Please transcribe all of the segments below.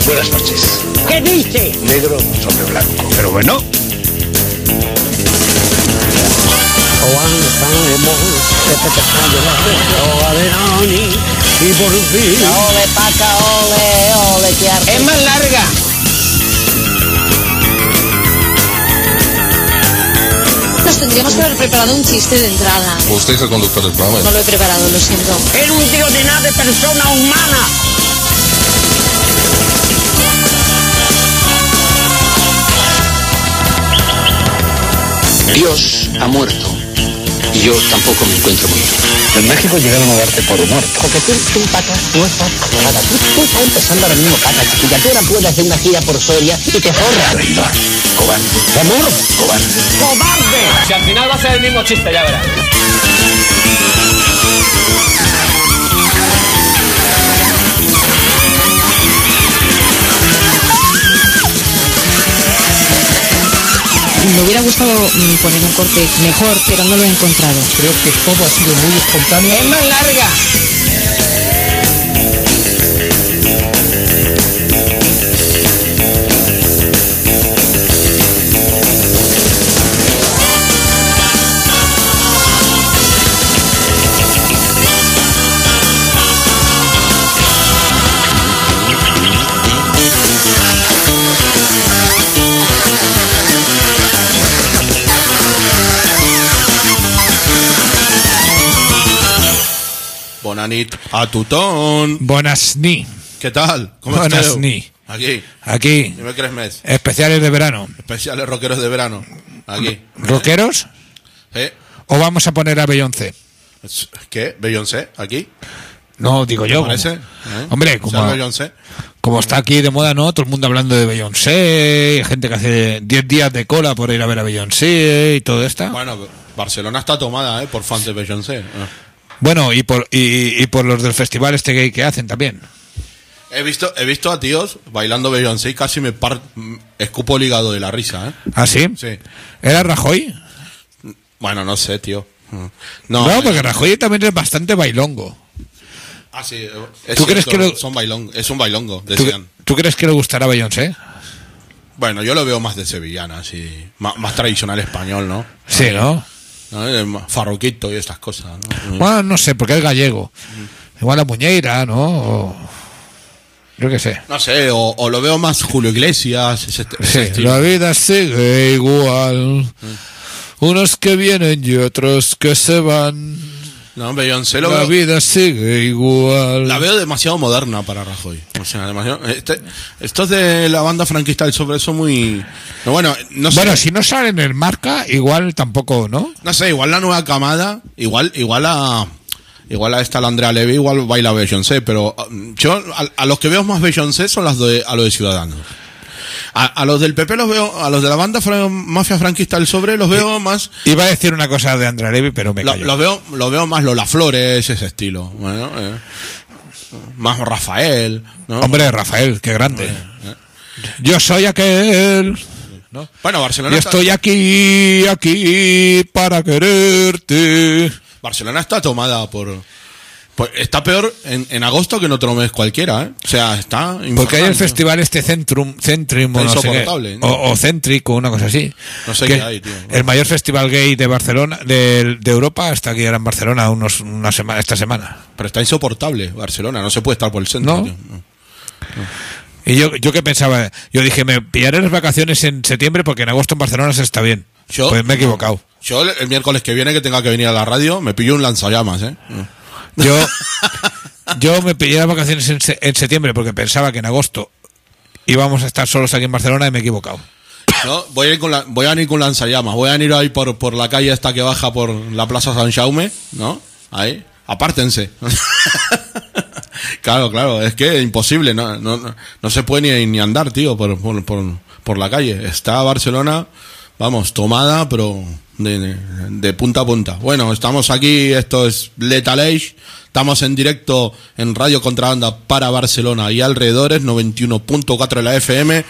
Buenas noches. ¿Qué dice? Negro sobre blanco. Pero bueno. Ole, paca, ole, que arte. Es más larga. Nos tendríamos que haber preparado un chiste de entrada. Usted es el conductor del programa. No lo he preparado, lo siento. Era un tío de nada de persona humana. Dios ha muerto y yo tampoco me encuentro muy bien. En México llegaron a darte por muerto. Porque tú paca, no estás nada. Tú estás empezando ahora mismo, paca, chiquilla. Tú ahora puedes hacer una gira por Soria y te forras. Traidor. Cobarde. ¿Amor? Cobarde. ¡Cobarde! Si al final va a ser el mismo chiste, ya verás. Me hubiera gustado poner un corte mejor, pero no lo he encontrado. Creo que todo ha sido muy espontáneo. Es más larga. Bonanit a tutón. Buenas ni. ¿Qué tal? ¿Cómo Buenas estás? ni. Aquí. Aquí. ¿Me crees mes? Especiales de verano. Especiales rockeros de verano. Aquí. ¿Rockeros? ¿Eh? ¿O vamos a poner a Beyoncé? ¿Qué? ¿Beyoncé? ¿Aquí? No, digo yo. ¿Te parece? Hombre, ¿Sabes Beyoncé? como está aquí de moda, ¿no? Todo el mundo hablando de Beyoncé, gente que hace 10 días de cola por ir a ver a Beyoncé y todo esto. Bueno, Barcelona está tomada, por fans de Beyoncé. Bueno, y por los del festival este gay que hacen también. He visto a tíos bailando Beyoncé y casi me escupo el hígado de la risa, ¿eh? ¿Ah, sí? Sí. ¿Era Rajoy? Bueno, no sé, tío. No, porque Rajoy también es bastante bailongo. Ah, sí. ¿Tú crees que es un bailongo, decían. ¿Tú crees que le gustará Beyoncé? Bueno, yo lo veo más de sevillana, así. Más tradicional español, ¿no? Sí, ¿no? Farroquito y estas cosas, ¿no? Bueno, no sé, porque es gallego. Igual la Muñeira, ¿no? Yo qué sé. No sé, o lo veo más Julio Iglesias. Ese estilo. La vida sigue igual. Unos que vienen y otros que se van. No, Beyoncé La vida sigue igual. La veo demasiado moderna para Rajoy. O sea, demasiado. Estos de la banda franquista del Sobre son muy. Bueno, no sé. Bueno, si no salen en marca, igual tampoco, ¿no? No sé, igual la nueva camada, igual a esta la Andrea Levy, igual baila Beyoncé, pero yo a los que veo más Beyoncé son a los de Ciudadanos. A los del PP los veo, a los de la banda mafia franquista del Sobre los veo más. Iba a decir una cosa de Andrea Levy, pero me callo. Los veo más Lola Flores, ese estilo. Bueno, más Rafael, ¿no? Hombre, Rafael, qué grande. Yo soy aquel. ¿No? Bueno, Barcelona. Yo estoy aquí para quererte. Barcelona está tomada por. Pues está peor en agosto que en otro mes cualquiera, ¿eh? O sea, está. Porque hay el festival este Centrum no sé qué, o Céntrico, una cosa así. No sé qué hay, tío. El mayor festival gay de Barcelona, de Europa, está aquí ahora en Barcelona esta semana. Pero está insoportable Barcelona, no se puede estar por el centro. ¿No? Tío. No. Y yo qué pensaba, yo dije, me pillaré las vacaciones en septiembre porque en agosto en Barcelona se está bien. Pues me he equivocado. Yo el miércoles que viene que tenga que venir a la radio, me pillo un lanzallamas, ¿eh? Yo me pillé las vacaciones en septiembre porque pensaba que en agosto íbamos a estar solos aquí en Barcelona y me he equivocado. No, voy a ir con lanzallamas, voy a ir ahí por la calle esta que baja por la Plaza San Jaume, ¿no? Ahí, apártense. Claro, es que es imposible, no se puede ni andar, tío, por la calle. Está Barcelona, vamos, tomada, pero de punta a punta. Bueno, estamos aquí, esto es Lethal Age, estamos en directo en Radio Contrabanda para Barcelona y alrededores, 91.4 de la FM,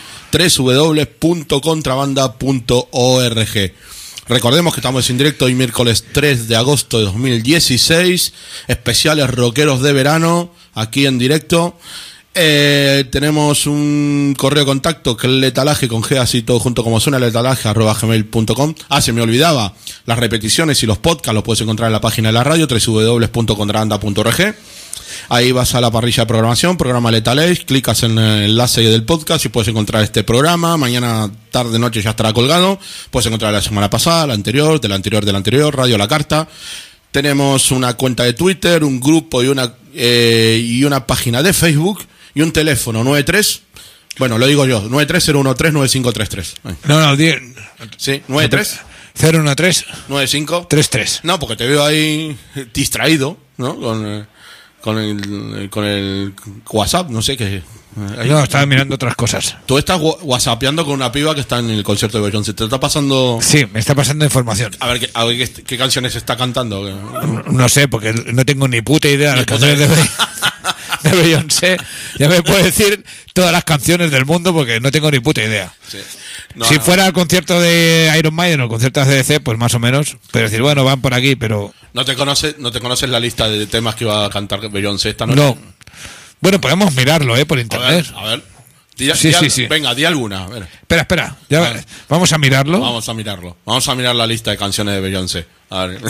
www.contrabanda.org. Recordemos que estamos en directo hoy miércoles 3 de agosto de 2016, especiales rockeros de verano, aquí en directo. Tenemos un correo de contacto que es letalaje con G así todo junto como suena, letalaje@gmail.com. Se me olvidaba, las repeticiones y los podcasts los puedes encontrar en la página de la radio www.contrabanda.org. Ahí vas a la parrilla de programación, programa Lethal Age, clicas en el enlace del podcast y puedes encontrar este programa. Mañana, tarde, noche ya estará colgado. Puedes encontrar la semana pasada, la anterior, de la anterior, Radio La Carta. Tenemos una cuenta de Twitter, un grupo y una página de Facebook y un teléfono 93. Bueno, lo digo yo, 930139533. No, Sí, 93 013 95 33. No, porque te veo ahí distraído, ¿no? Con el WhatsApp, no sé qué. No, estaba mirando otras cosas. Tú estás whatsappeando con una piba que está en el concierto de Beyoncé. ¿Te está pasando? Sí, me está pasando información. A ver qué canciones está cantando. No sé, porque no tengo ni puta idea de las canciones de Beyoncé. Ya me puede decir todas las canciones del mundo porque no tengo ni puta idea. Sí. Si fuera el concierto de Iron Maiden o el concierto de ACDC, pues más o menos. Pero decir, bueno, van por aquí, pero... ¿No te conoces la lista de temas que iba a cantar Beyoncé esta noche? No. Bueno, podemos mirarlo, por internet. A ver. Sí. Venga, di alguna. A ver. Espera. Vamos a mirarlo. Vamos a mirar la lista de canciones de Beyoncé. A ver.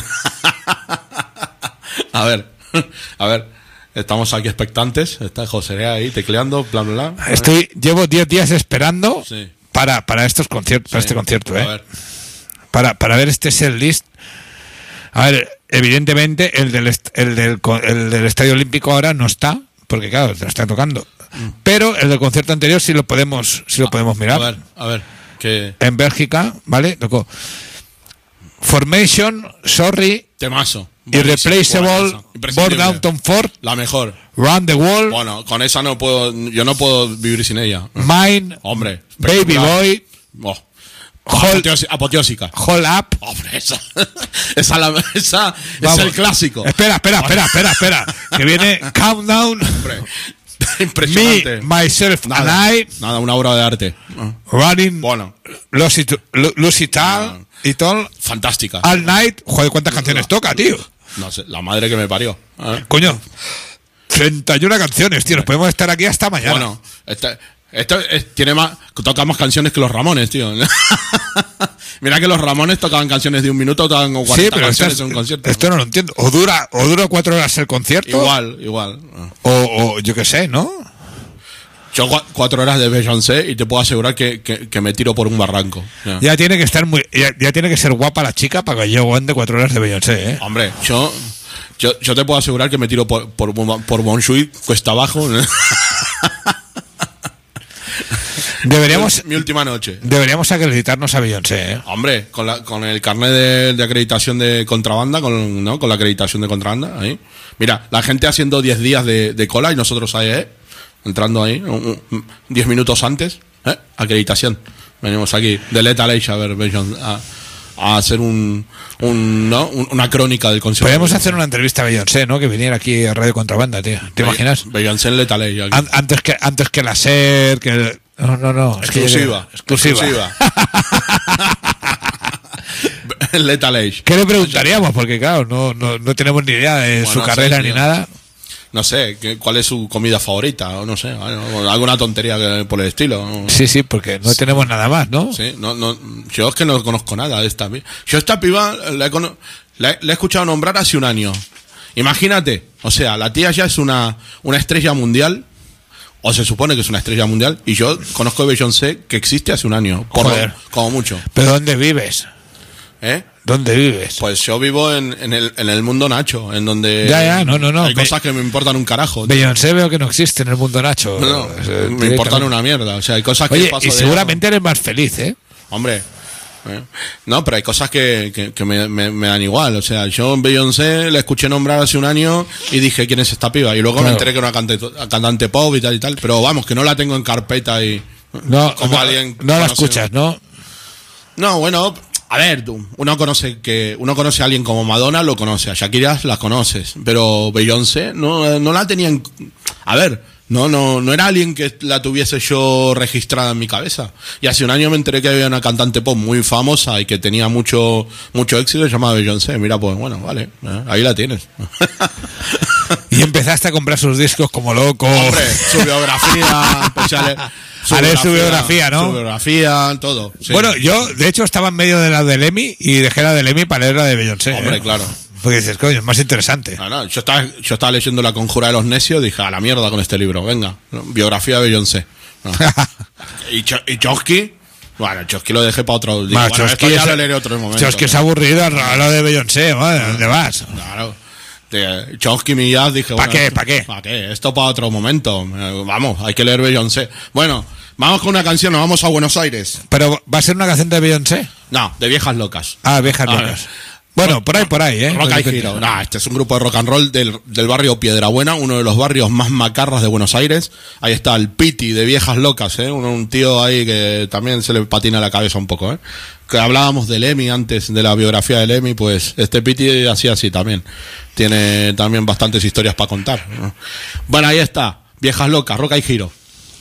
A ver. Estamos aquí expectantes. Está José ahí tecleando, bla, bla, bla. Llevo 10 días esperando sí. para estos conciertos, para este concierto, A ver. Para ver este set list. A ver, evidentemente el del Estadio Olímpico ahora no está, porque claro, te lo está tocando. Pero el del concierto anterior sí lo podemos mirar. A ver. ¿Qué? En Bélgica, ¿vale? Tocó Formation, Sorry, Temazo. Irreplaceable, Born Downton Ford, la mejor. Round the World. Bueno, con esa yo no puedo vivir sin ella. Mine, hombre, Baby Boy, apoteósica. Hold Up. Hombre, esa es el clásico. Espera, que viene Countdown. Hombre, impresionante. Me, Myself and I. Nada, una obra de arte. Running. Bueno. Lucy Tal y todo. Fantástica. All Night. Joder, ¿cuántas canciones toca, tío? No sé, la madre que me parió. Coño, 31 canciones, tío. Nos podemos estar aquí hasta mañana. Bueno, toca más canciones que los Ramones, tío. Mira que los Ramones tocaban canciones de un minuto, tocaban 40 canciones en un concierto. Esto no lo entiendo. O dura 4 horas el concierto. Igual. O yo qué sé, ¿no? Yo 4 horas de Beyoncé y te puedo asegurar que me tiro por un barranco. Ya tiene que estar ya tiene que ser guapa la chica para que yo aguante 4 horas de Beyoncé, ¿eh? Hombre, yo te puedo asegurar que me tiro por Montjuïc, cuesta abajo. Mi última noche. Deberíamos acreditarnos a Beyoncé, ¿eh? Hombre, con el carnet de acreditación de contrabanda, con la acreditación de contrabanda, ahí. Mira, la gente haciendo 10 días de cola y nosotros ahí, entrando ahí, 10 minutos antes, acreditación. Venimos aquí de Lethal Age a ver Beyoncé, a hacer una crónica del concierto. Podríamos hacer una entrevista a Beyoncé, ¿no? Que viniera aquí a Radio Contrabanda, tío. ¿Te imaginas? Beyoncé en Lethal Age. Antes que la SER, que... No. Exclusiva. Lethal Age. ¿Qué le preguntaríamos? Porque claro, no tenemos ni idea de su carrera ni nada. No sé, ¿cuál es su comida favorita? O no sé, alguna tontería por el estilo. ¿No? Sí, porque no tenemos nada más, ¿no? Sí, yo es que no conozco nada de esta piba. Yo esta piba la he escuchado nombrar hace un año. Imagínate, o sea, la tía ya es una estrella mundial, o se supone que es una estrella mundial, y yo conozco a Beyoncé que existe hace un año, como mucho. ¿Pero dónde vives? ¿Dónde vives? Pues yo vivo en el mundo Nacho, en donde no. Hay cosas que me importan un carajo. Beyoncé veo que no existe en el mundo Nacho. No, me importan una mierda. O sea, hay cosas que paso y seguramente eres más feliz, ¿eh? Hombre. No, pero hay cosas que me dan igual. O sea, yo en Beyoncé la escuché nombrar hace un año y dije, ¿quién es esta piba? Y luego me enteré que era una cantante pop y tal. Pero vamos, que no la tengo en carpeta y... alguien no la escuchas, ¿no? No, bueno... A ver, uno conoce a alguien como Madonna, lo conoce, a Shakira la conoces, pero Beyoncé no la tenían. A ver, no era alguien que la tuviese yo registrada en mi cabeza. Y hace un año me enteré que había una cantante pop muy famosa y que tenía mucho éxito llamada Beyoncé. Mira, pues bueno, vale, ahí la tienes. Y empezaste a comprar sus discos como loco. Hombre, su biografía, pues ya a leer su biografía, ¿no? Su biografía, todo. Sí. Bueno, yo, de hecho, estaba en medio de la de Lemmy y dejé la de Lemmy para leer la de Beyoncé. Hombre, claro. Porque dices, coño, es más interesante. No, yo estaba leyendo La Conjura de los Necios, dije, a la mierda con este libro, venga, biografía de Beyoncé. No. ¿Y Chomsky? Bueno, Chomsky lo dejé para otro. Digo, bueno, esto ya lo leeré otro momento. Chomsky es aburrido, habla de Beyoncé, ¿vale? ¿Dónde vas? Claro. Chomsky Millás, dije, ¿Para qué? ¿Para qué? Esto para otro momento. Vamos, hay que leer Beyoncé. Bueno, vamos con una canción, nos vamos a Buenos Aires. ¿Pero va a ser una canción de Beyoncé? No, de Viejas Locas. Ah, Viejas Locas. Bueno, por ahí, ¿eh? Rock and Hero. No, este es un grupo de rock and roll del barrio Piedrabuena, uno de los barrios más macarras de Buenos Aires. Ahí está el Piti de Viejas Locas, ¿eh? Un tío ahí que también se le patina la cabeza un poco, ¿eh? Que hablábamos de Lemmy antes, de la biografía de Lemmy, pues este Piti hacía así también. Tiene también bastantes historias para contar, ¿no? Bueno, ahí está. Viejas Locas, Rock and Hero.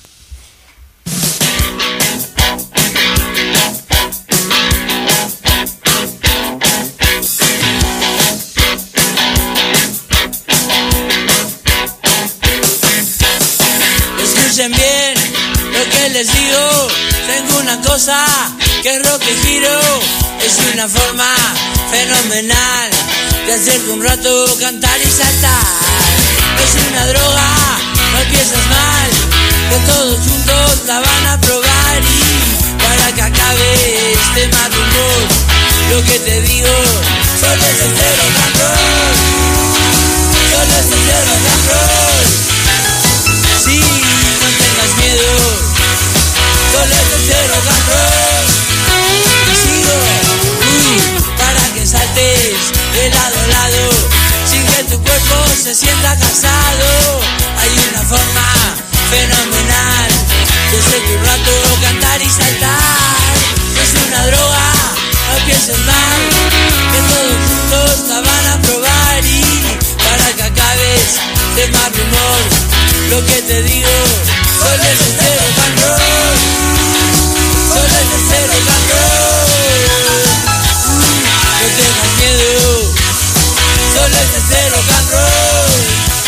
Escuchen bien lo que les digo. Tengo una cosa que es rock and giro. Es una forma fenomenal de hacerte un rato cantar y saltar. Es una droga, no piensas mal, que todos juntos la van a probar. Y para que acabe este mal humor, lo que te digo, solo es este rock and roll. Solo es este rock and roll. Sí, no tengas miedo, solo es este rock and roll. Y sigo, para que saltes de lado a lado, sin que tu cuerpo se sienta cansado. Hay una forma fenomenal de hacerte un rato cantar y saltar. Es una droga, no pienses mal, que todos juntos la van a probar. Y para que acabes de mal humor, lo que te digo, solo es este rock and roll. Solo es este rock and roll. No tengas miedo, solo es este rock and roll.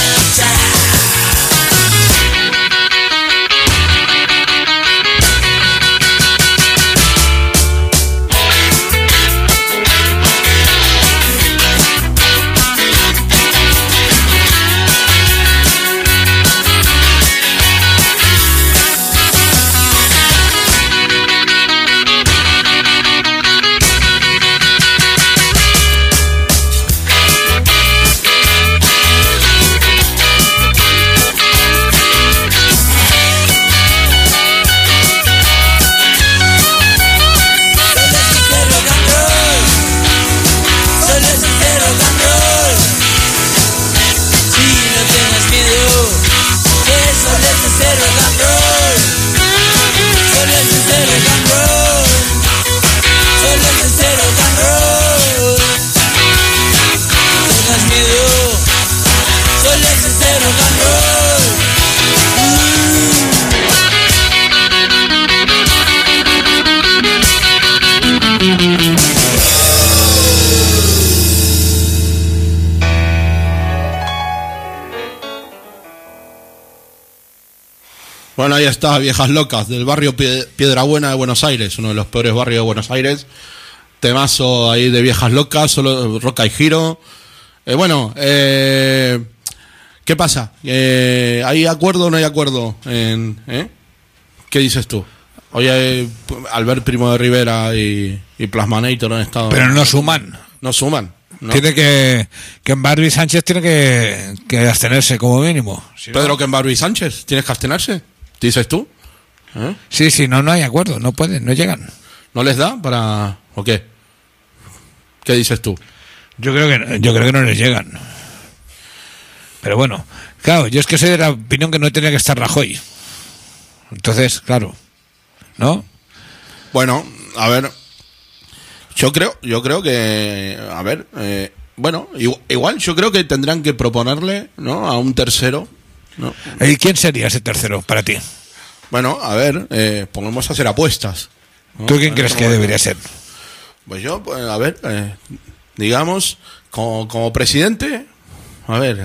Bueno, ahí está, Viejas Locas, del barrio Piedrabuena de Buenos Aires, uno de los peores barrios de Buenos Aires. Temazo ahí de Viejas Locas, solo Rock and Hero. ¿Qué pasa? ¿Hay acuerdo o no hay acuerdo? ¿Qué dices tú? Oye, Albert Primo de Rivera y Plasmanator han estado... Pero no suman. No suman. ¿No? Tiene que en Barbie Sánchez tiene que abstenerse como mínimo. Si Pedro, no... que en Barbie Sánchez tienes que abstenerse. ¿Dices tú? Sí, no hay acuerdo, no pueden, no llegan. ¿No les da para...? ¿O qué? ¿Qué dices tú? Yo creo que no les llegan. Pero bueno, claro, yo es que soy de la opinión que no tenía que estar Rajoy. Entonces, claro, ¿no? Bueno, a ver, yo creo que, a ver, bueno, igual yo creo que tendrán que proponerle, ¿no?, a un tercero, ¿no? ¿Y quién sería ese tercero para ti? Bueno, a ver, pongamos a hacer apuestas, ¿no? ¿Tú quién crees que debería ser? Pues yo, pues, a ver, digamos, como presidente, A ver,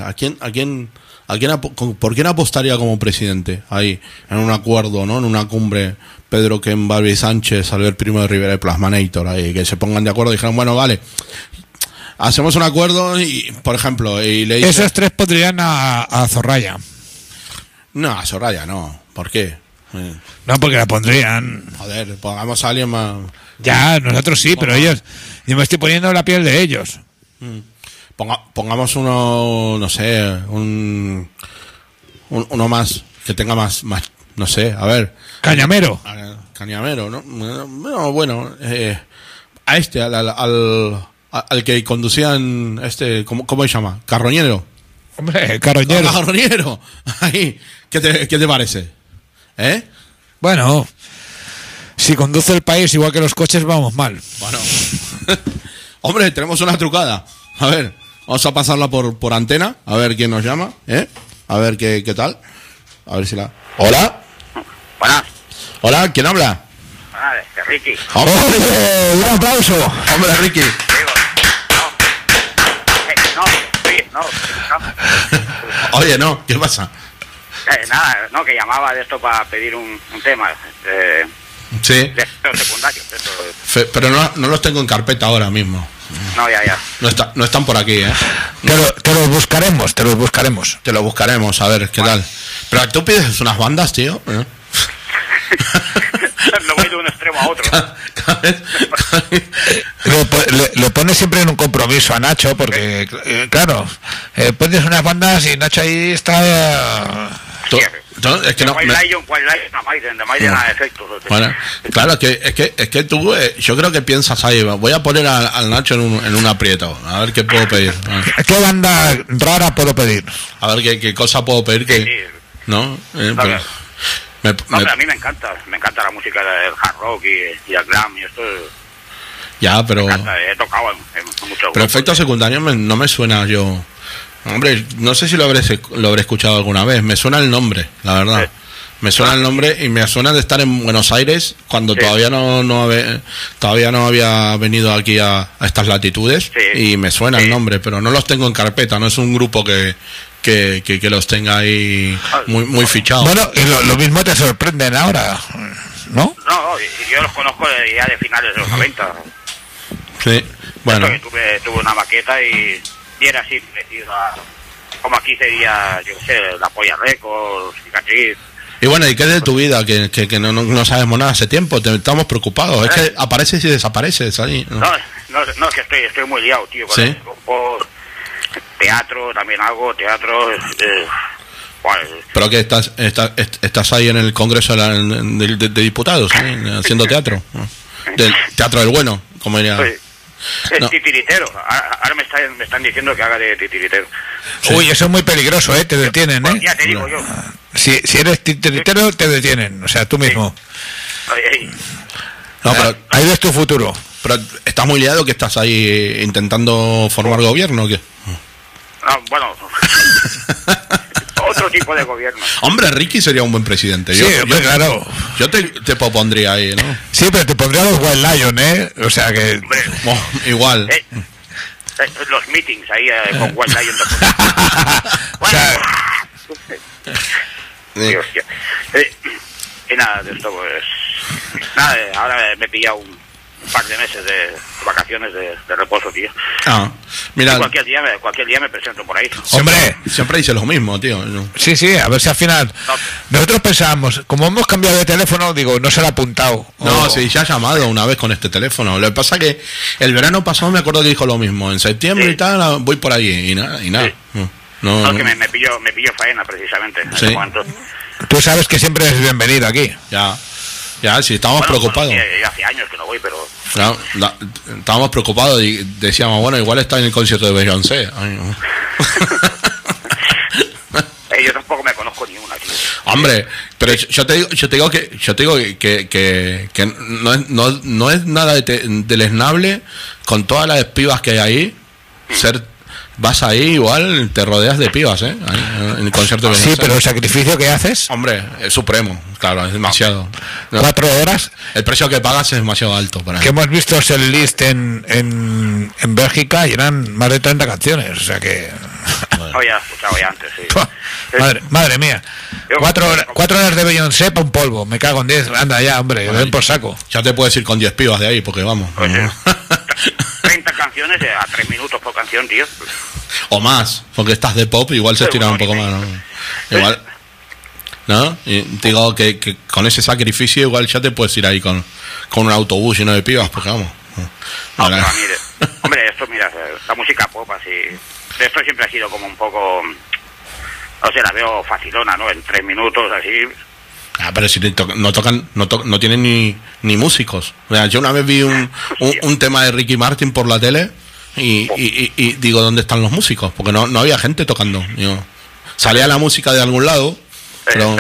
¿por quién apostaría como presidente? Ahí, en un acuerdo, ¿no? En una cumbre, Pedro Kemp, y Sánchez, Albert Primo de Rivera y Plasmanator, ahí, que se pongan de acuerdo y dijeran, bueno, vale, hacemos un acuerdo y, por ejemplo, y le dice... Esos tres pondrían a Zorraya. No, a Soraya no. ¿Por qué? No, porque la pondrían. Joder, pongamos a alguien más... Ya, nosotros sí, pero ellos... Yo me estoy poniendo en la piel de ellos. Pongamos uno, no sé, uno más, que tenga más, no sé, a ver. Cañamero. Cañamero, ¿no? Bueno, a este, al que conducían, ¿cómo se llama? Carroñero. Hombre, Carroñero. Carroñero. Ahí, ¿qué te parece? Bueno, si conduce el país igual que los coches, vamos mal. Bueno. Hombre, tenemos una trucada. A ver, vamos a pasarla por antena, a ver quién nos llama, a ver qué tal. A ver si la... ¿Hola? Buenas. Hola, ¿quién habla? Buenas, es Ricky. ¡Hombre! ¡Un aplauso! ¡Hombre, Ricky! Oye, no, ¿qué pasa? Nada, no, que llamaba de esto para pedir un tema sí. De secundario. Pero no los tengo en carpeta ahora mismo. No, ya. No están por aquí, Te los buscaremos. Te los buscaremos, a ver, ¿qué tal? Pero tú pides unas bandas, tío. No voy de un extremo a otro. Le pones siempre en un compromiso a Nacho, porque, claro, pones unas bandas y Nacho ahí está... Es que no, White Lion, de Maiden a efectos. Bueno, claro, es que tú, yo creo que piensas ahí, voy a poner al Nacho en un aprieto, a ver qué puedo pedir. ¿Qué banda rara puedo pedir? A ver qué cosa puedo pedir que... Sí. ¿No? A mí me encanta la música del hard rock y el glam y esto. Ya, pero... Me encanta, he tocado en muchos pero efectos secundarios no me suena yo... Hombre, no sé si lo habré escuchado alguna vez. Me suena el nombre, la verdad. Sí. Me suena el nombre y me suena de estar en Buenos Aires cuando todavía no había venido aquí a estas latitudes, y me suena el nombre, pero no los tengo en carpeta. No es un grupo que los tenga ahí muy fichados. Bueno, y lo mismo te sorprenden ahora, ¿no? No, yo los conozco ya de finales de los 90. Sí, bueno. Tuve una maqueta y era así, como aquí sería, yo qué sé, La Polla Records, Cicatriz. Y bueno, ¿y qué de tu vida? Que no sabemos nada hace tiempo, estamos preocupados. Es que apareces y desapareces ahí. No, es que estoy muy liado, tío. ¿Sí? Por teatro, también hago teatro. ¿Pero que estás ahí en el Congreso de Diputados, haciendo teatro? Del teatro del bueno, como diría... Es titiritero. Ahora me están diciendo que haga de titiritero. Sí. Uy, eso es muy peligroso, te detienen, Pues ya te digo yo. Si eres titiritero, te detienen, o sea, tú mismo. No, pero ahí ves tu futuro. Pero estás muy liado, que estás ahí intentando formar gobierno, ¿o qué? Bueno... Otro tipo de gobierno. Hombre, Ricky sería un buen presidente. Sí, claro. Yo te pondría ahí, ¿no? Sí, pero te pondría los White Lion, O sea que... Hombre, igual. Los meetings ahí con White Lion. Y nada, de esto pues... Nada, ahora me he pillado un par de meses de vacaciones de reposo, tío. Mira, cualquier día me presento por ahí. Siempre dice lo mismo, tío. Sí, a ver si al final... Nosotros pensábamos, como hemos cambiado de teléfono, digo, no se lo ha apuntado. No, sí, ya ha llamado una vez con este teléfono. Lo que pasa es que el verano pasado me acuerdo que dijo lo mismo. En septiembre y tal, voy por allí y nada. Sí. No, que me pilló faena precisamente en ese momento. Tú sabes que siempre eres bienvenido aquí. Ya, sí, estábamos preocupados. Ya hace años que no voy, pero... Claro, estábamos preocupados y decíamos, bueno, igual está en el concierto de Beyoncé. Ay, no. Yo tampoco me conozco ni una, tío. Hombre, pero yo te digo que no es nada deleznable con todas las pibas que hay ahí, vas ahí igual, te rodeas de pibas, en el concierto de Beyoncé. Sí, pero el sacrificio que haces... Hombre, es supremo, claro, es demasiado. 4 horas. El precio que pagas es demasiado alto para... Que hemos visto el list en Bélgica y eran más de 30 canciones, o sea que... No, ya he escuchado ya antes, sí. Madre mía. 4 horas de Beyoncé para un polvo. Me cago en 10. Anda ya, hombre. Bueno, ven por saco. Ya te puedes ir con 10 pibas de ahí, porque vamos. Pues, 30 canciones a 3 minutos por canción, tío. O más, porque estás de pop, igual se estira un poco más, ¿no? Igual, ¿no? Y digo que con ese sacrificio igual ya te puedes ir ahí con un autobús lleno de pibas, porque vamos. No, pero mire, hombre, esto, mira, la música pop así, esto siempre ha sido como un poco, no sé, la veo facilona, ¿no? En 3 minutos, así. Ah, pero si no tienen ni músicos. O sea, yo una vez vi un tema de Ricky Martin por la tele y digo, ¿dónde están los músicos? Porque no había gente tocando. Digo, salía la música de algún lado, pero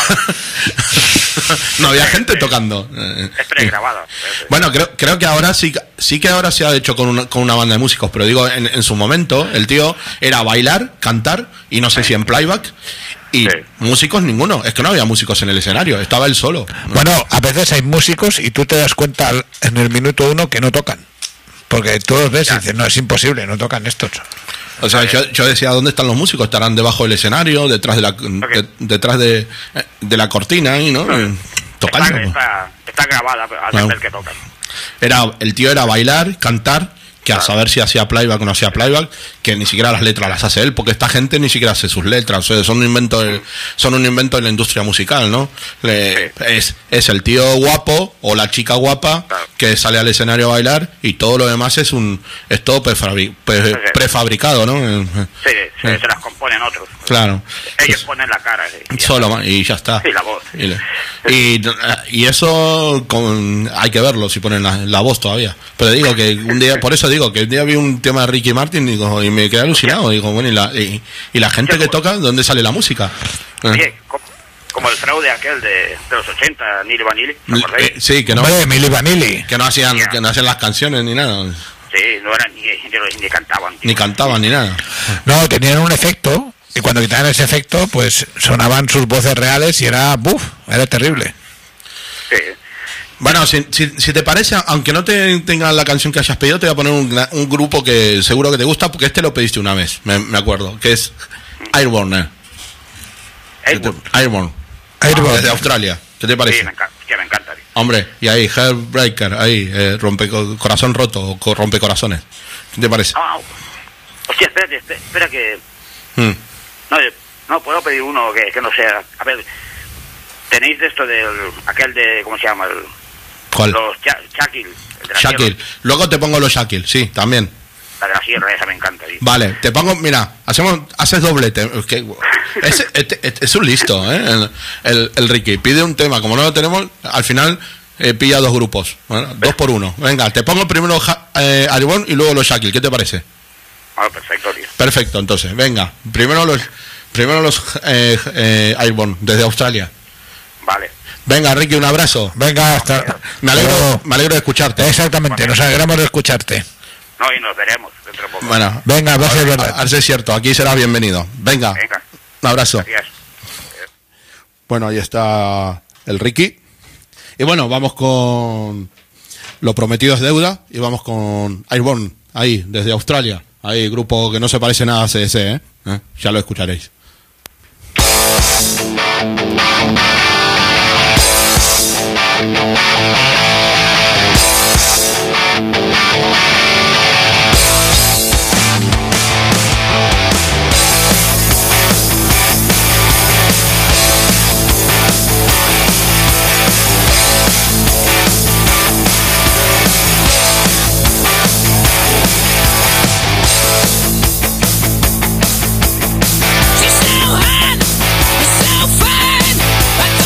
no había gente tocando. Es pregrabada. Bueno, creo que ahora sí que ahora se ha hecho con una banda de músicos, pero digo, en su momento el tío era bailar, cantar y no sé si en playback. Y músicos ninguno, es que no había músicos en el escenario, estaba él solo, ¿no? Bueno, a veces hay músicos y tú te das cuenta en el minuto 1 que no tocan, porque tú los ves y dices, no, es imposible, no tocan estos. O sea, yo decía, ¿dónde están los músicos? Estarán debajo del escenario, detrás de la cortina ahí, ¿no? Tocando. Está grabada al ver que tocan. El tío era bailar, cantar, que a saber si hacía playback o no hacía playback, que ni siquiera las letras las hace él, porque esta gente ni siquiera hace sus letras, o sea, son un invento de la industria musical, ¿no? Es el tío guapo o la chica guapa que sale al escenario a bailar y todo lo demás es todo prefabricado, ¿no? Sí, se las componen otros. Claro. Ellos ponen la cara. Solo y ya está. Sí, la voz. Y eso hay que verlo si ponen la voz todavía. Pero digo que un día, por eso digo que un día vi un tema de Ricky Martin y me quedé alucinado. Digo, bueno, y la gente que toca, ¿dónde sale la música? Oye, como el fraude aquel de los 80, Milli Vanilli, ¿me acordáis? Sí, que no. Milli Vanilli. Que no hacían las canciones ni nada. Sí, no eran ni cantaban. Tío. Ni cantaban ni nada. No, tenían un efecto. Y cuando quitaban ese efecto, pues sonaban sus voces reales y era terrible. Sí. Bueno, si te parece, aunque no tenga la canción que hayas pedido, te voy a poner un grupo que seguro que te gusta, porque lo pediste una vez, me acuerdo, que es Airborne. Airborne. Desde Australia. ¿Qué te parece? Sí, me encanta. Tío. Hombre, y ahí, Heartbreaker, ahí, corazón roto, o rompecorazones. ¿Qué te parece? Hostia, espera que... No, puedo pedir uno que no sea... A ver, tenéis de esto aquel de... ¿Cómo se llama? ¿Cuál? Los Shaquille. Shaquille. Luego te pongo los Shaquille, sí, también. La de la sierra, esa me encanta. Tío. Vale, te pongo... Mira, haces doblete. Es un listo, ¿eh? El Ricky. Pide un tema, como no lo tenemos, al final pilla 2 grupos. Bueno, 2 por 1. Venga, te pongo primero Airborne y luego los Shaquille. ¿Qué te parece? Perfecto, tío. Perfecto, entonces, venga. Primero los Airborne, desde Australia. Vale. Venga, Ricky, un abrazo. Venga, hasta... Me alegro de escucharte. Exactamente, nos alegramos de escucharte. No, y nos veremos dentro de poco. Bueno, venga, va a ser verdad. A ver si es cierto, aquí serás bienvenido. Venga. Un abrazo. Gracias. Bueno, ahí está el Ricky. Y bueno, vamos con Lo Prometido es Deuda y vamos con Airborne, ahí, desde Australia. Ahí, grupo que no se parece nada a CDC, ¿eh? Ya lo escucharéis. She's so hot, so fine, but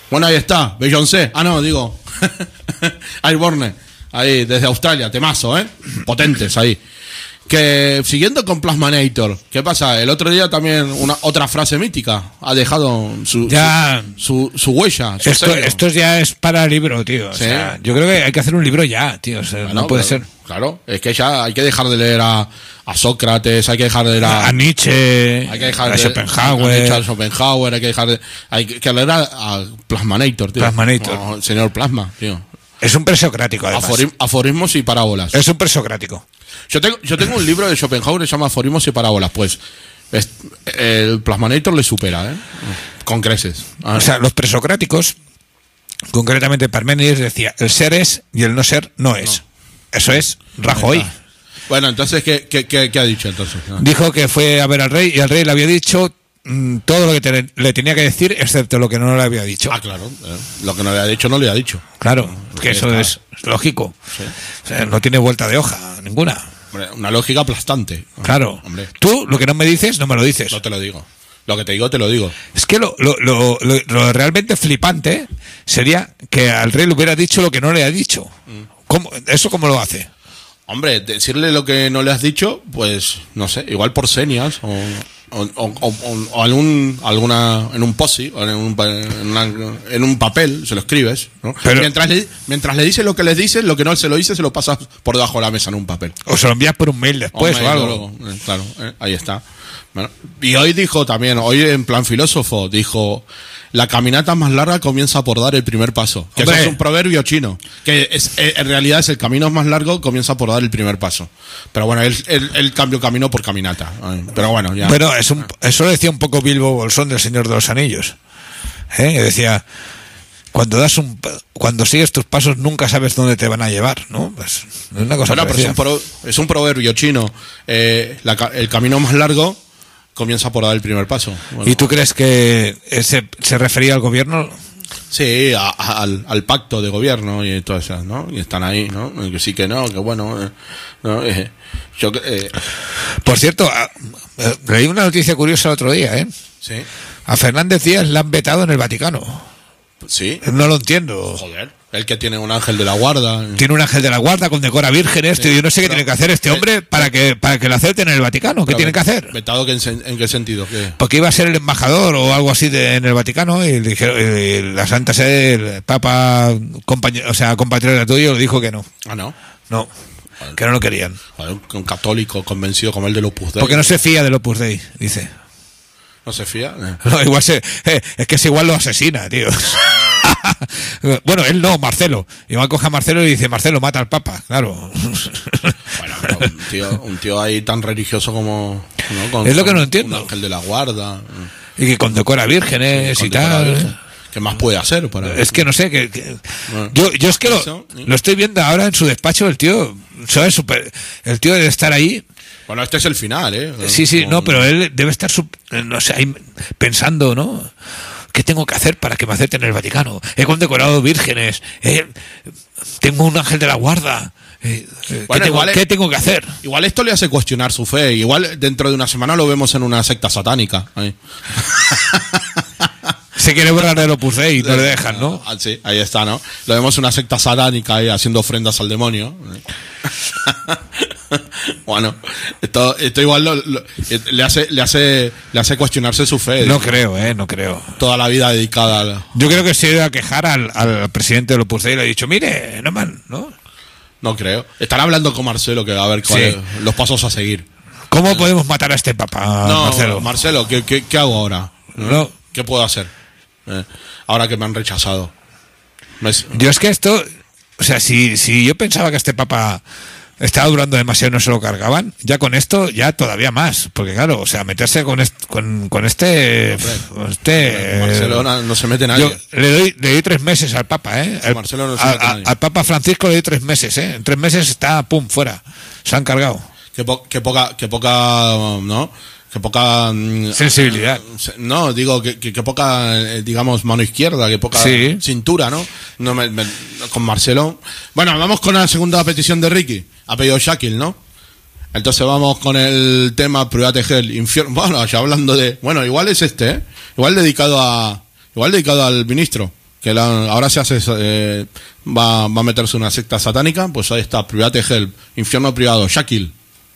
Bueno, ahí está, Beyoncé. Ah, no, digo. Airborne. Ahí, desde Australia, temazo, potentes ahí. Que siguiendo con Plasmanator, ¿qué pasa? El otro día también otra frase mítica ha dejado su huella. Esto ya es para libro, tío. O sea, yo creo que hay que hacer un libro ya, tío. O sea, bueno, no puede ser. Claro, es que ya hay que dejar de leer a Sócrates, hay que dejar de leer a Nietzsche, hay que dejar a Schopenhauer, hay que leer a Plasmanator, tío. Plasmanator. Señor Plasma, tío. Es un presocrático, además. Aforismos y parábolas. Es un presocrático. Yo tengo un libro de Schopenhauer que se llama Aforismos y parábolas. Pues el Plasmanator le supera, con creces. O sea, los presocráticos, concretamente Parménides, decía: el ser es y el no ser no es. Eso es Rajoy. Bueno, entonces, ¿qué ha dicho entonces? Dijo que fue a ver al rey y al rey le había dicho todo lo que le tenía que decir, excepto lo que no le había dicho. Ah, claro. Lo que no le ha dicho, no le ha dicho. Claro, que eso es lógico. Sí. O sea, no tiene vuelta de hoja ninguna. Una lógica aplastante. Claro. Hombre. Tú lo que no me dices, no me lo dices. No te lo digo. Lo que te digo, te lo digo. Es que lo realmente flipante sería que al rey le hubiera dicho lo que no le ha dicho. ¿Eso cómo lo hace? Hombre, decirle lo que no le has dicho, pues, no sé, igual por señas o en un posi o en un papel se lo escribes, ¿no? Pero mientras le dices lo que le dices, lo que no se lo dices se lo pasas por debajo de la mesa en un papel o se lo envías por un mail después o algo. Claro, ahí está. Bueno, y hoy en plan filósofo dijo: la caminata más larga comienza por dar el primer paso. Que eso es un proverbio chino. Que en realidad es el camino más largo, comienza por dar el primer paso. Pero bueno, él cambió camino por caminata. Pero bueno, ya. Pero eso lo decía un poco Bilbo Bolsón del Señor de los Anillos. Que decía: cuando sigues tus pasos nunca sabes dónde te van a llevar, ¿no? Pues es una cosa. Bueno, pero es un proverbio chino. El camino más largo comienza por dar el primer paso. Bueno. ¿Y tú crees que se refería al gobierno? Sí, al pacto de gobierno y todas esas, ¿no? Y están ahí, ¿no? Que sí, que no, que bueno. Por cierto, leí una noticia curiosa el otro día, Sí. A Fernández Díaz le han vetado en el Vaticano. Sí. No lo entiendo. Joder. El que tiene un ángel de la guarda. Tiene un ángel de la guarda, condecora vírgenes. Sí, yo no sé qué tiene que hacer este hombre para que le acepten en el Vaticano. ¿Qué tiene que hacer? ¿Vetado en qué sentido? ¿Qué? Porque iba a ser el embajador o algo así en el Vaticano y le dijeron, la Santa Sede, el Papa, compatriota tuyo, le dijo que no. Ah, ¿no? No, que no lo querían. Un católico convencido como el del Opus Dei. Porque no se fía del Opus Dei, dice. ¿No se fía? No, igual es que igual lo asesina, tío. Bueno, él no, Marcelo. Igual coge a Marcelo y dice: Marcelo, mata al Papa, claro. Bueno, pero un tío ahí tan religioso como, ¿no? Es lo que no entiendo. Un ángel de la guarda. Y que condecora vírgenes y tal. ¿Qué más puede hacer? Es que no sé. Bueno, yo es que lo estoy viendo ahora en su despacho. El tío, ¿sabes? El tío debe estar ahí. Bueno, este es el final, Sí, no, pero él debe estar, no sé, ahí pensando, ¿no? ¿Qué tengo que hacer para que me acepten en el Vaticano? He condecorado vírgenes, tengo un ángel de la guarda. ¿Qué tengo que hacer? Igual esto le hace cuestionar su fe. Igual dentro de una semana lo vemos en una secta satánica. Se quiere borrar el Opus Dei y no le dejan, ¿no? Sí, ahí está, ¿no? Lo vemos en una secta satánica ahí haciendo ofrendas al demonio. Bueno, esto igual le hace cuestionarse su fe. No creo. Toda la vida dedicada a Yo creo que se iba a quejar al presidente del Opus Dei y le ha dicho: mire, ¿no? No creo. Estará hablando con Marcelo que a ver cuáles los pasos a seguir. ¿Cómo podemos matar a este papa, Marcelo? Marcelo, ¿qué hago ahora? No. ¿Qué puedo hacer? Ahora que me han rechazado. Yo es que esto, o sea, si yo pensaba que este papa estaba durando demasiado y no se lo cargaban, ya con esto, ya todavía más, porque claro, o sea, meterse con este Marcelo no se mete nadie. Yo le doy 3 meses al papa, Marcelo no se mete nadie. Al Papa Francisco le doy 3 meses, en 3 meses está, pum, fuera, se han cargado. Qué poca, ¿no? Qué poca sensibilidad. No, digo que poca, digamos, mano izquierda, que poca cintura, ¿no? Con Marcelo. Bueno, vamos con la segunda petición de Ricky. Ha pedido Shaquille, ¿no? Entonces vamos con el tema Private Hell, infierno. Bueno, ya hablando de, bueno, igual es igual dedicado al ministro, ahora se hace, va a meterse una secta satánica, pues ahí está, Private Hell, infierno privado, Shaquille.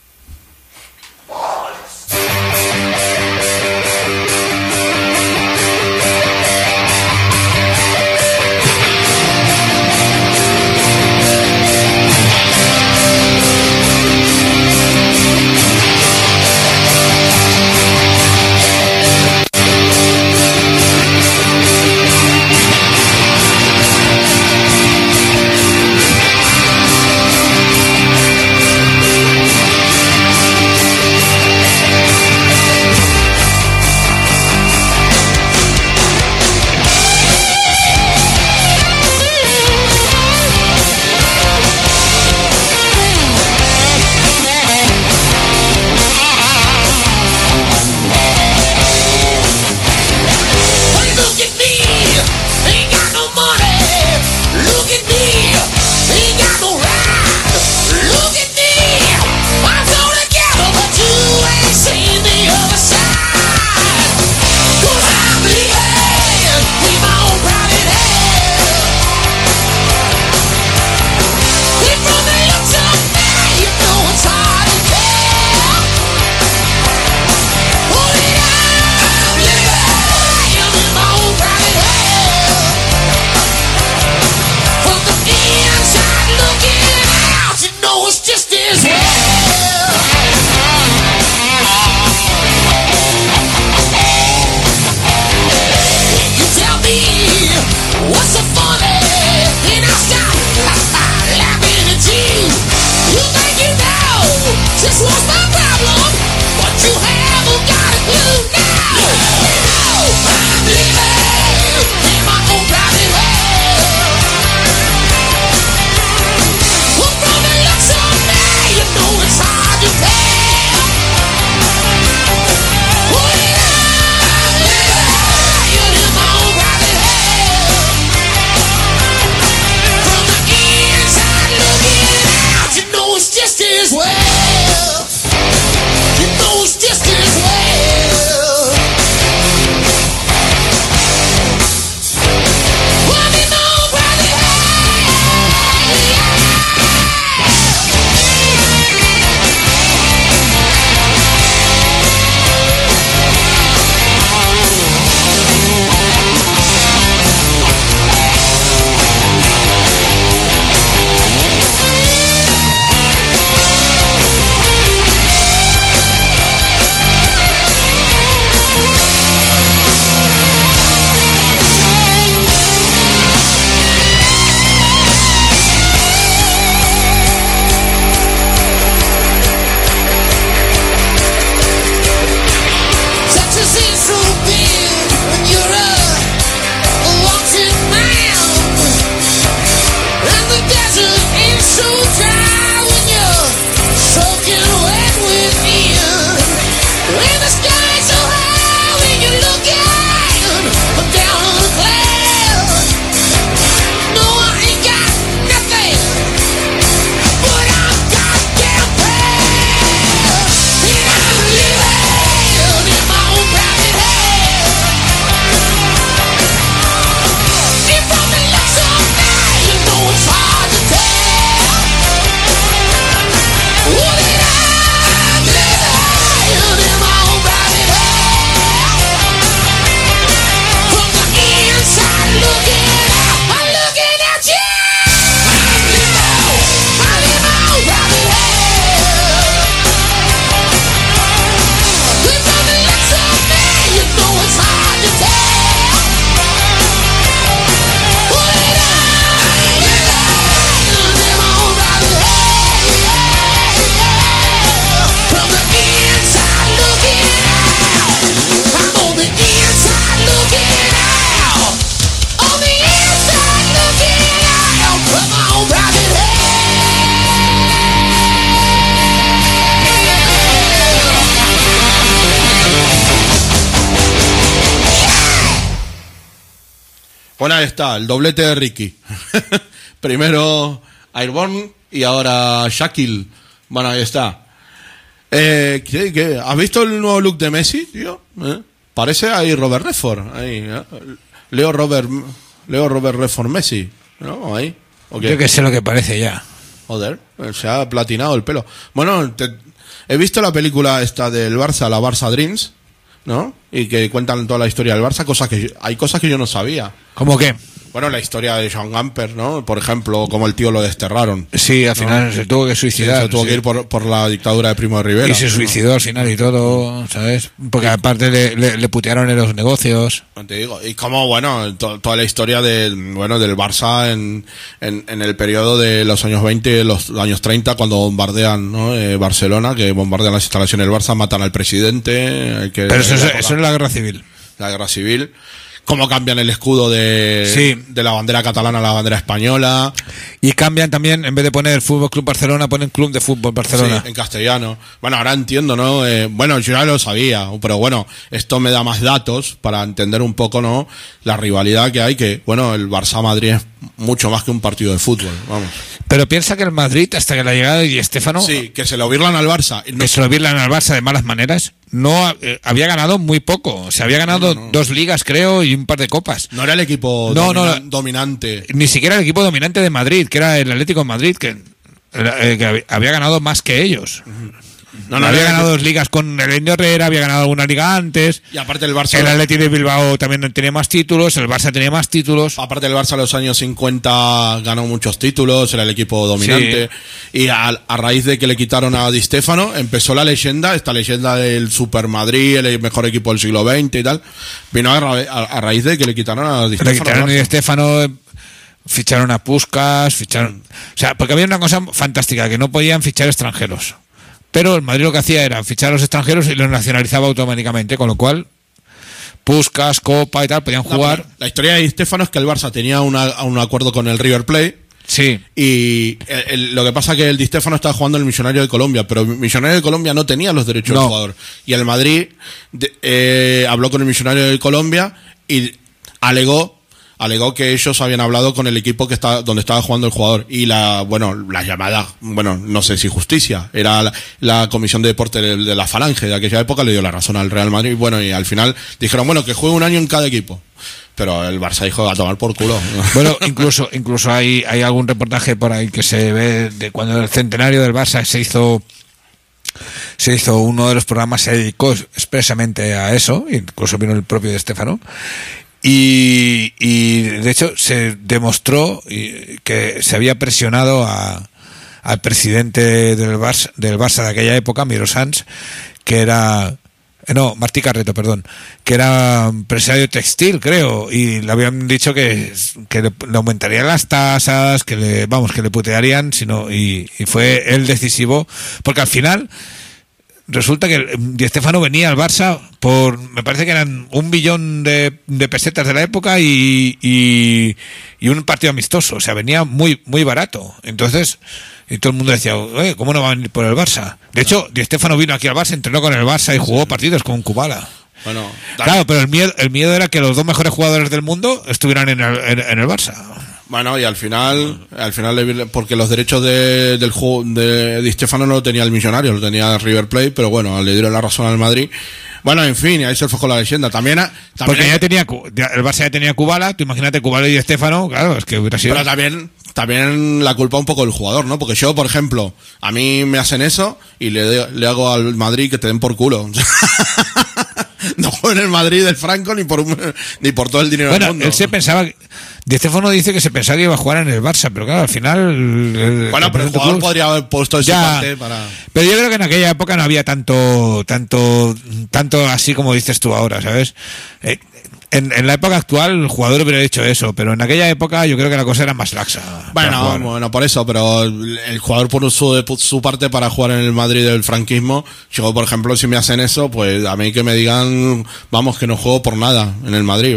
Bueno, ahí está, el doblete de Ricky. Primero Airborne y ahora Shaquille. Bueno, ahí está. ¿Qué? ¿Has visto el nuevo look de Messi, tío? Parece ahí Robert Redford. Ahí, Leo Robert Leo Robert Redford Messi, ¿no? Ahí. ¿O qué? Yo que sé lo que parece ya. Joder, se ha platinado el pelo. Bueno, he visto la película esta del Barça, la Barça Dreams, ¿no? Y que cuentan toda la historia del Barça, hay cosas que yo no sabía. ¿Cómo qué? Bueno, la historia de Joan Gamper, ¿no? Por ejemplo, cómo el tío lo desterraron. Sí, al final se tuvo que suicidar. Sí, se tuvo que ir por la dictadura de Primo de Rivera. Y se suicidó al final y todo, ¿sabes? Porque aparte le putearon en los negocios. Te digo, y como, bueno, toda la historia del Barça en el periodo de los años 20, los años 30, cuando bombardean, ¿no? Barcelona, que bombardean las instalaciones del Barça, matan al presidente. Pero eso es la guerra civil. La guerra civil. Cómo cambian el escudo de la bandera catalana a la bandera española. Y cambian también, en vez de poner Fútbol Club Barcelona, ponen Club de Fútbol Barcelona. Sí, en castellano. Bueno, ahora entiendo, ¿no? Bueno, yo ya lo sabía, pero bueno, esto me da más datos para entender un poco, ¿no? La rivalidad que hay, que, bueno, el Barça-Madrid es mucho más que un partido de fútbol, vamos. Pero piensa que el Madrid, hasta que la llegada de Di Stéfano... Sí, que se lo virlan al Barça. Que se lo virlan al Barça de malas maneras. No había ganado muy poco. Se había ganado 2 ligas, creo, y un par de copas. No era el equipo dominante. Ni siquiera el equipo dominante de Madrid, que era el Atlético de Madrid, que había ganado más que ellos. Había ganado 2 ligas con el Indio Herrera, había ganado una liga antes. Y aparte el Barça... El Atlético de Bilbao también tenía más títulos, el Barça tenía más títulos. Aparte el Barça en los años 50 ganó muchos títulos, era el equipo dominante. Sí. Y a raíz de que le quitaron a Di Stéfano, empezó esta leyenda del Super Madrid, el mejor equipo del siglo XX y tal. Vino a raíz de que le quitaron a Di Stéfano. Le quitaron a Di Stéfano, ficharon a Puskás, ficharon... O sea, porque había una cosa fantástica, que no podían fichar extranjeros. Pero el Madrid lo que hacía era fichar a los extranjeros y los nacionalizaba automáticamente, con lo cual Puskás, Copa y tal podían jugar. La historia de Di Stéfano es que el Barça tenía un acuerdo con el River Plate. Sí. Y lo que pasa es que el Di Stéfano estaba jugando el Millonario de Colombia, pero el Millonario de Colombia no tenía los derechos del jugador. Y el Madrid habló con el Millonario de Colombia y alegó que ellos habían hablado con el equipo donde estaba jugando el jugador. Y la llamada, no sé si justicia, era la Comisión de Deporte de la Falange de aquella época, le dio la razón al Real Madrid. Y al final dijeron, que juegue un año en cada equipo. Pero el Barça dijo a tomar por culo. Bueno, incluso hay algún reportaje por ahí que se ve de cuando el centenario del Barça se hizo uno de los programas, se dedicó expresamente a eso, incluso vino el propio Di Stéfano. Y de hecho se demostró que se había presionado al presidente del Barça de aquella época, Miro Sanz, Martí Carreto, perdón, que era empresario textil, creo, y le habían dicho que le aumentarían las tasas, que le putearían, y fue el decisivo, porque al final resulta que Di Stéfano venía al Barça me parece que eran 1 billón de pesetas de la época y un partido amistoso, o sea, venía muy muy barato. Entonces, y todo el mundo decía, ¿cómo no va a venir por el Barça? De hecho, Di Stéfano vino aquí al Barça, entrenó con el Barça y jugó partidos con Kubala. Bueno, claro, pero el miedo era que los 2 mejores jugadores del mundo estuvieran en el Barça. Bueno, y al final, porque los derechos del juego de Di Stéfano no lo tenía el Millonario, lo tenía el River Plate, pero le dieron la razón al Madrid. Bueno, en fin, ahí se fue con la leyenda. También porque el Barça ya tenía Kubala, tú imagínate Kubala y Di Stéfano, claro, es que hubiera sido... Pero también la culpa un poco del jugador, ¿no? Porque yo, por ejemplo, a mí me hacen eso y le hago al Madrid que te den por culo. No juego en el Madrid del Franco ni por todo el dinero del mundo. Él se pensaba... Di Stéfano dice que se pensaba que iba a jugar en el Barça, pero claro, al final... pero el jugador podría haber puesto de su parte para... Pero yo creo que en aquella época no había tanto así como dices tú ahora, ¿sabes? En la época actual el jugador hubiera hecho eso, pero en aquella época yo creo que la cosa era más laxa. Bueno, por eso, pero el jugador por su parte para jugar en el Madrid del franquismo, yo por ejemplo si me hacen eso, pues a mí que me digan, que no juego por nada en el Madrid,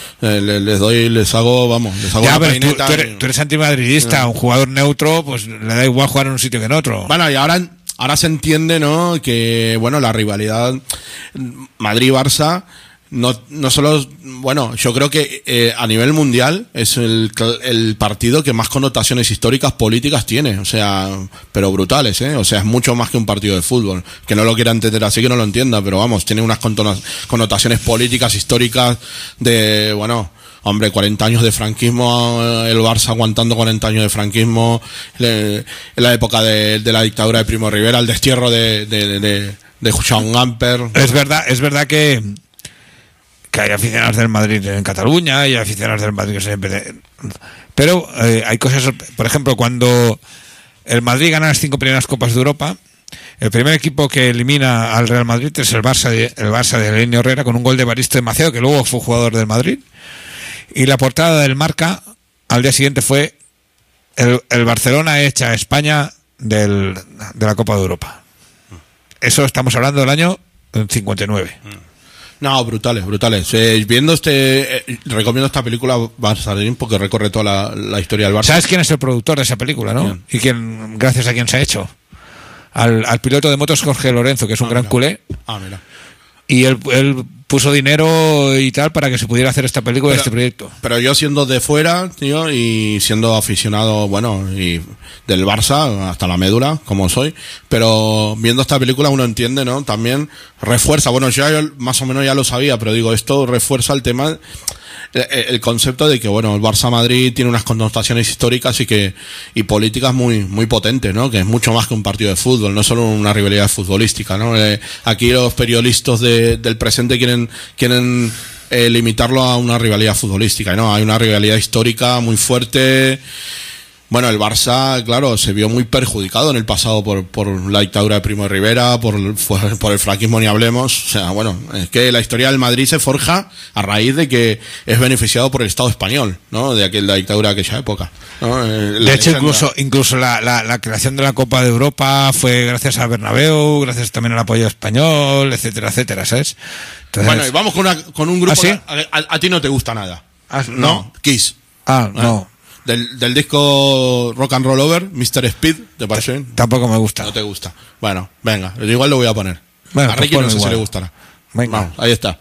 les hago ya, una pero peineta. Tú eres antimadridista, un jugador neutro, pues le da igual jugar en un sitio que en otro. Bueno, y ahora se entiende, ¿no? Que, la rivalidad Madrid-Barça no solo, yo creo que a nivel mundial es el partido que más connotaciones históricas políticas tiene, o sea, pero brutales, o sea, es mucho más que un partido de fútbol, que no lo quiera entender así, que no lo entienda, pero tiene unas connotaciones políticas históricas de, hombre, 40 años de franquismo, el Barça aguantando 40 años de franquismo, en la época de la dictadura de Primo Rivera, el destierro de Joan Gamper. Es verdad que hay aficionados del Madrid en Cataluña y aficionados del Madrid siempre, pero hay cosas, por ejemplo, cuando el Madrid gana las 5 primeras Copas de Europa, el primer equipo que elimina al Real Madrid es el Barça de Elenio Herrera, con un gol de Evaristo de Macedo, que luego fue jugador del Madrid, y la portada del Marca al día siguiente fue el Barcelona echa a España de la Copa de Europa. Eso estamos hablando del año 59. No, brutales. Viendo recomiendo esta película Barça porque recorre toda la historia del Barça. ¿Sabes quién es el productor de esa película, no? ¿Quién? Y gracias a quién se ha hecho. Al piloto de motos Jorge Lorenzo, que es un gran culé. Mira. Y él puso dinero y tal para que se pudiera hacer esta película, este proyecto. Pero yo siendo de fuera, tío, y siendo aficionado, bueno, y del Barça hasta la médula, como soy, pero viendo esta película uno entiende, ¿no? También refuerza, bueno, yo más o menos ya lo sabía, pero digo, esto refuerza el tema, el concepto de que, bueno, el Barça-Madrid tiene unas connotaciones históricas y políticas muy, muy potentes, ¿no? Que es mucho más que un partido de fútbol, no solo una rivalidad futbolística, ¿no? Aquí los periodistas del presente quieren limitarlo a una rivalidad futbolística, ¿no? Hay una rivalidad histórica muy fuerte. Bueno, el Barça, claro, se vio muy perjudicado en el pasado por la dictadura de Primo de Rivera, por el franquismo ni hablemos. O sea, bueno, es que la historia del Madrid se forja a raíz de que es beneficiado por el Estado español, ¿no? De la dictadura de aquella época, ¿no? De hecho, incluso la creación de la Copa de Europa fue gracias a Bernabéu, gracias también al apoyo español, etcétera, etcétera, ¿sabes? Entonces, bueno, y vamos con un grupo. ¿Ah, sí? A ti no te gusta nada. ¿No? Kiss. No. Del disco Rock and Roll Over, Mr. Speed, ¿te parece? Tampoco me gusta. No te gusta. Bueno, venga, igual lo voy a poner. Bueno, a Ricky pues no sé igual. si le gustará. Venga. Vamos, ahí está.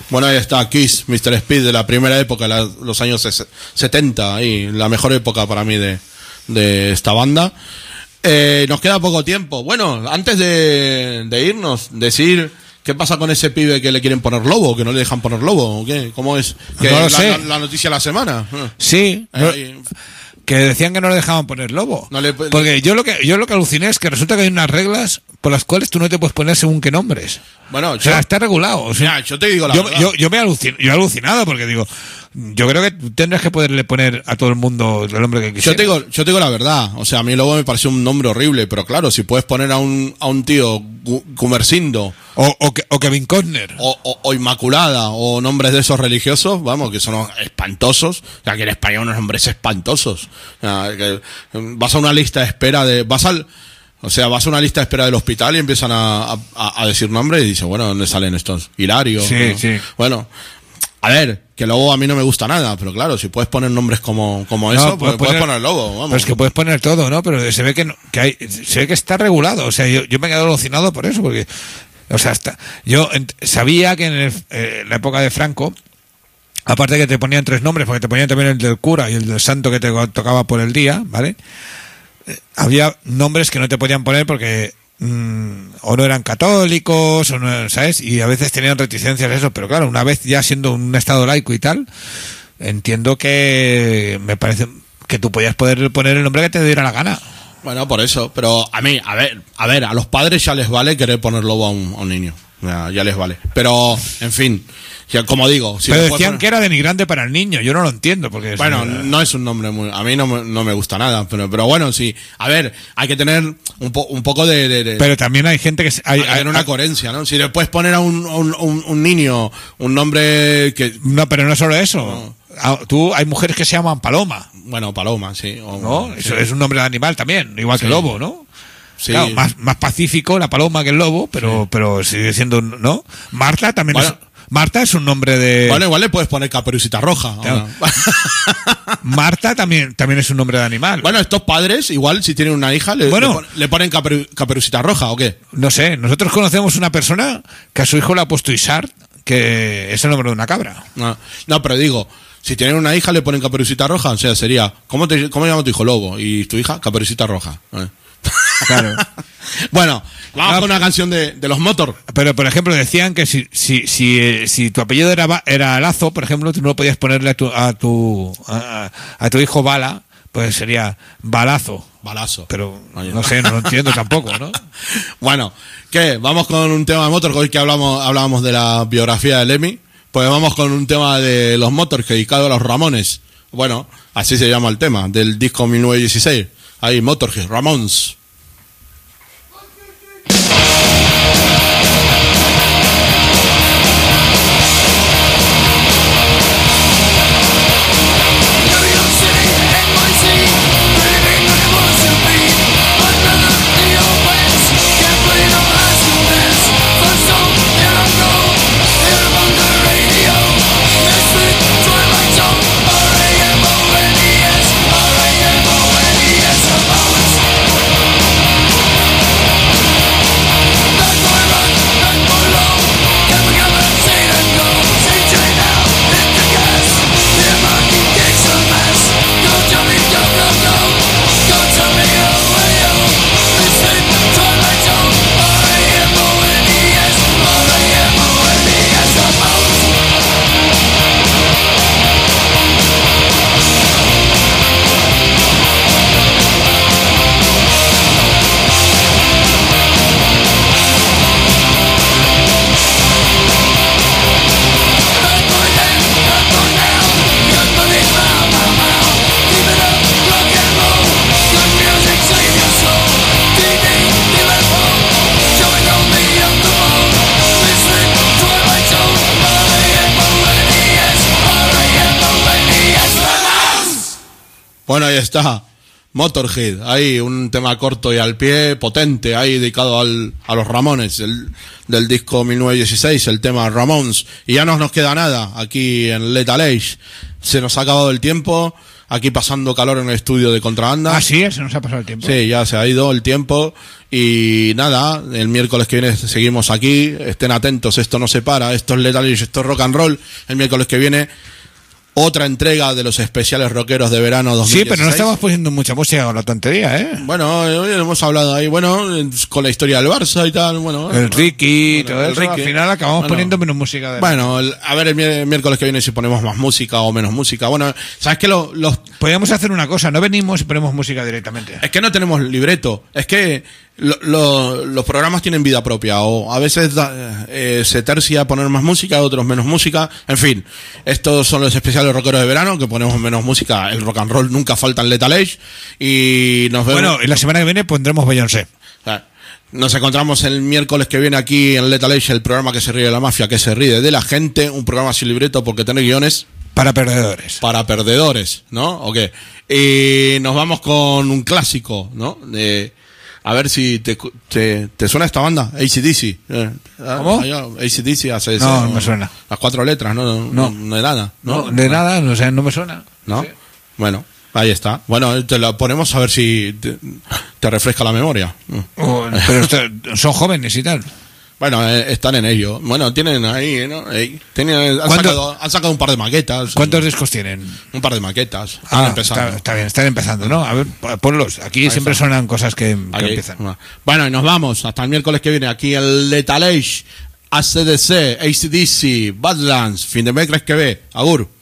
Bueno, ahí está Kiss, Mr. Speed, de la primera época, los años 70, ahí, la mejor época para mí de esta banda. Nos queda poco tiempo. Bueno, antes de irnos, decir... ¿Qué pasa con ese pibe que le quieren poner lobo? ¿Que no le dejan poner lobo? ¿O qué? ¿Cómo es? No lo sé. La noticia de la semana. Sí. Que decían que no le dejaban poner lobo. Porque yo lo que aluciné es que resulta que hay unas reglas por las cuales tú no te puedes poner según qué nombres. Bueno, o sea, está regulado. O sea, mira, yo te digo la verdad. Yo he alucinado porque digo, yo creo que tendrás que poderle poner a todo el mundo el nombre que quisieras. Yo te digo la verdad. O sea, a mí lobo me pareció un nombre horrible, pero claro, si puedes poner a un tío Gumersindo o Kevin Costner o Inmaculada o nombres de esos religiosos, vamos, que son espantosos. O sea, que en español unos nombres espantosos. O sea, que vas a una lista de espera vas a una lista de espera del hospital y empiezan a decir nombres y dices, bueno, ¿dónde salen estos? Hilario. Sí, ¿no? sí. Bueno, a ver, que lobo a mí no me gusta nada, pero claro, si puedes poner nombres como eso, pues puedes poner lobo, vamos. Pues que puedes poner todo, ¿no? Pero se ve se ve que está regulado. O sea, yo me he quedado alucinado por eso, porque, o sea, yo sabía que en la época de Franco, aparte que te ponían 3 nombres, porque te ponían también el del cura y el del santo que te tocaba por el día, ¿vale? Había nombres que no te podían poner porque o no eran católicos o no, ¿sabes? Y a veces tenían reticencias a eso, pero claro, una vez ya siendo un estado laico y tal, entiendo que me parece que tú podías poder poner el nombre que te diera la gana. Bueno, por eso, pero a mí, a ver, a los padres ya les vale querer poner lobo a un niño, ya les vale, pero en fin, ya, como digo, si pero decían que era denigrante para el niño, yo no lo entiendo porque bueno, no es un nombre a mí no me gusta nada, pero bueno, sí, a ver, hay que tener un poco de pero también hay gente que hay tener una coherencia, ¿no? Si le puedes poner a un niño un nombre que no, pero no solo eso. No. Hay mujeres que se llaman Paloma. Bueno, Paloma, sí. ¿No? Eso es un nombre de animal también, igual que lobo, ¿no? Sí. Claro, más pacífico la paloma que el lobo, pero sigue siendo, ¿no? Marta también Marta es un nombre de... Bueno, igual le puedes poner Caperucita Roja. Claro. Marta también es un nombre de animal. Bueno, estos padres, igual si tienen una hija, le ponen Caperucita Roja, ¿o qué? No sé, nosotros conocemos una persona que a su hijo le ha puesto Isart, que es el nombre de una cabra. No, pero digo, si tienen una hija le ponen Caperucita Roja, o sea, sería, ¿cómo llama tu hijo? Lobo. ¿Y tu hija? Caperucita Roja. Claro. Bueno, vamos con una canción de los Motor. Pero, por ejemplo, decían que si tu apellido era Lazo, por ejemplo, tú no podías ponerle a tu hijo Bala, pues sería Balazo. Balazo. Pero no sé, no lo entiendo tampoco, ¿no? Bueno, ¿qué? Vamos con un tema de Motor, hoy que hablábamos de la biografía de Lemmy. Pues vamos con un tema de los Motors dedicado a los Ramones. Bueno, así se llama el tema, del disco 1916. Ahí, Motorhead, Ramones. Bueno, ahí está, Motorhead, ahí un tema corto y al pie, potente, ahí dedicado a los Ramones, del disco 1916, el tema Ramones. Y ya no nos queda nada aquí en Lethal Age. Se nos ha acabado el tiempo, aquí pasando calor en el estudio de Contrabanda. Ah, sí, se nos ha pasado el tiempo. Sí, ya se ha ido el tiempo Y nada, el miércoles que viene seguimos aquí. Estén atentos, esto no se para. Esto es Lethal Age, esto es rock and roll. El miércoles que viene, otra entrega de los especiales rockeros de verano 2016. Sí, pero no estamos poniendo mucha música con la tontería, ¿eh? Bueno, hoy hemos hablado ahí, bueno, con la historia del Barça y tal, bueno. El Ricky, todo el eso, Ricky. al final acabamos poniendo menos música. Bueno, a ver el miércoles que viene si ponemos más música o menos música. Bueno, ¿sabes qué? Podríamos hacer una cosa, no venimos y ponemos música directamente. Es que no tenemos libreto, es que los programas tienen vida propia, o a veces se tercia poner más música, otros menos música, en fin, estos son los especiales rockeros de verano, que ponemos menos música, el rock and roll nunca falta en Lethal Age, y nos vemos. Bueno, y la semana que viene pondremos Beyoncé. Nos encontramos el miércoles que viene aquí en Lethal Age, el programa que se ríe de la mafia, que se ríe de la gente, un programa sin libreto porque tiene guiones. Para perdedores. Para perdedores, ¿no? Ok. Y nos vamos con un clásico, ¿no? A ver si te suena esta banda, AC/DC. ¿Cómo? AC/DC, ACDC. No, no me suena. Las 4 letras, no de nada. No, de nada, no sé, no me suena. ¿No? Sí. Bueno, ahí está. Bueno, te la ponemos a ver si te refresca la memoria. Pero son jóvenes y tal. Bueno, están en ello. Bueno, tienen ahí, ¿no? Han sacado un par de maquetas. ¿Cuántos discos tienen? Un par de maquetas. Está bien, están empezando, ¿no? A ver, ponlos. Aquí ahí siempre está. suenan cosas que Aquí. empiezan. Bueno, y nos vamos hasta el miércoles que viene aquí en Lethal Age, ACDC, AC/DC, Badlands, fin de mes crees que ve. Agur.